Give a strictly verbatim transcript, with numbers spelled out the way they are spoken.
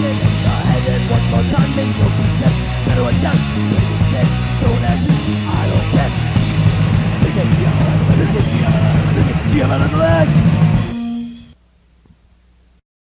it in your head and one more time, then you'll be dead. Better watch out, when he's dead. Don't ask me, I don't care. Look at you, look at you, look at you, look at you.